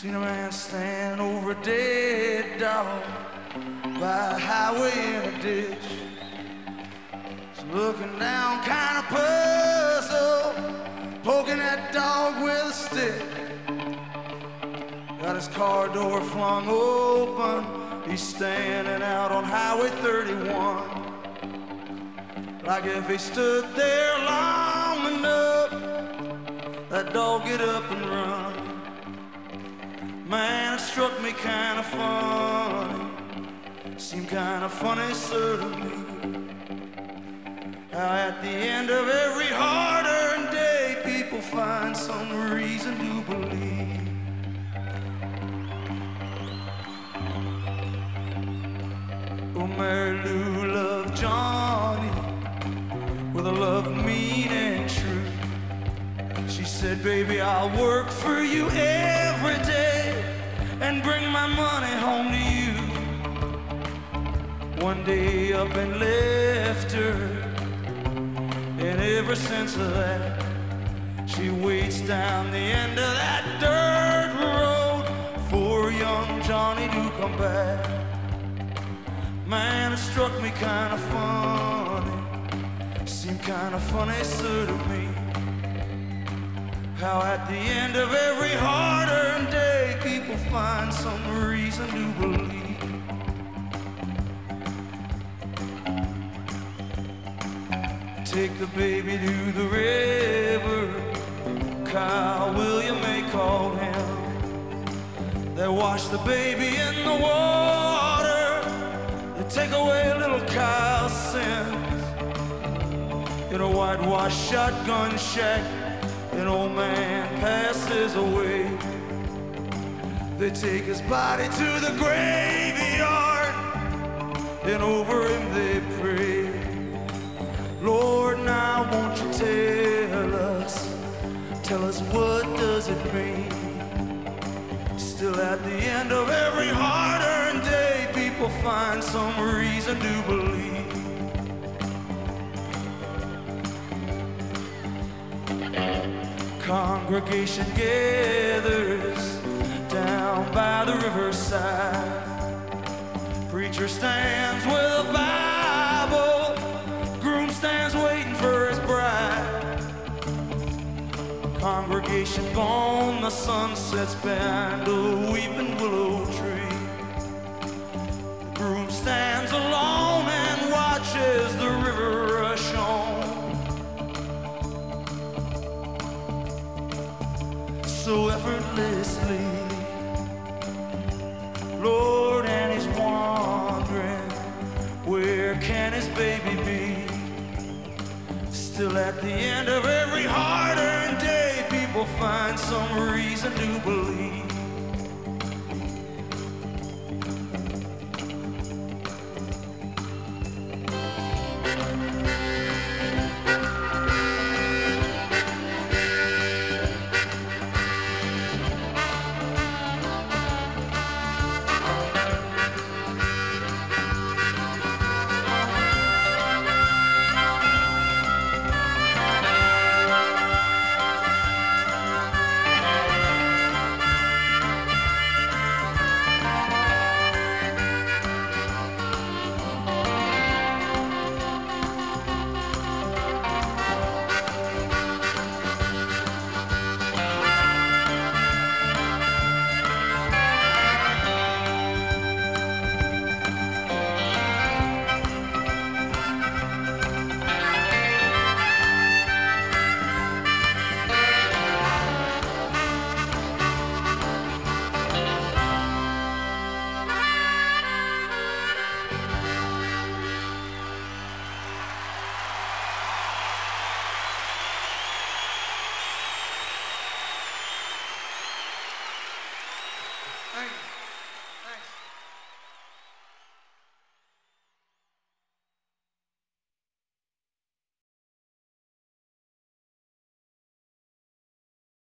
Seen a man stand over a dead dog by a highway in a ditch. He's looking down, kind of puzzled, poking that dog with a stick. Got his car door flung open. He's standing out on Highway 31. Like if he stood there long enough, that dog get up and run. Man, it struck me kind of funny, seemed kind of funny, sir, to me. How at the end of every hard-earned day, people find some reason to believe. Oh, Mary Lou loved Johnny with a love mean and true. She said, baby, I'll work for you every day and bring my money home to you. One day up and left her, and ever since that, she waits down the end of that dirt road for young Johnny to come back. Man, it struck me kind of funny, seemed kind of funny, sir, to me. How at the end of every hard-earned day, people find some reason to believe. Take the baby to the river, Kyle William they called him. They wash the baby in the water, they take away little Kyle's sins. In a whitewashed shotgun shack, an old man passes away. They take his body to the graveyard, and over him they pray. Lord, now won't you tell us what does it mean? Still at the end of every hard-earned day, people find some reason to believe. Congregation gathers down by the riverside. Preacher stands with a Bible, groom stands waiting for his bride. Congregation gone, the sun sets behind a weeping willow tree. The groom stands alone and watches the river rush on. So effortlessly, Lord, and he's wondering, where can his baby be? Still at the end of every hard-earned day, people find some reason to believe. Thank you.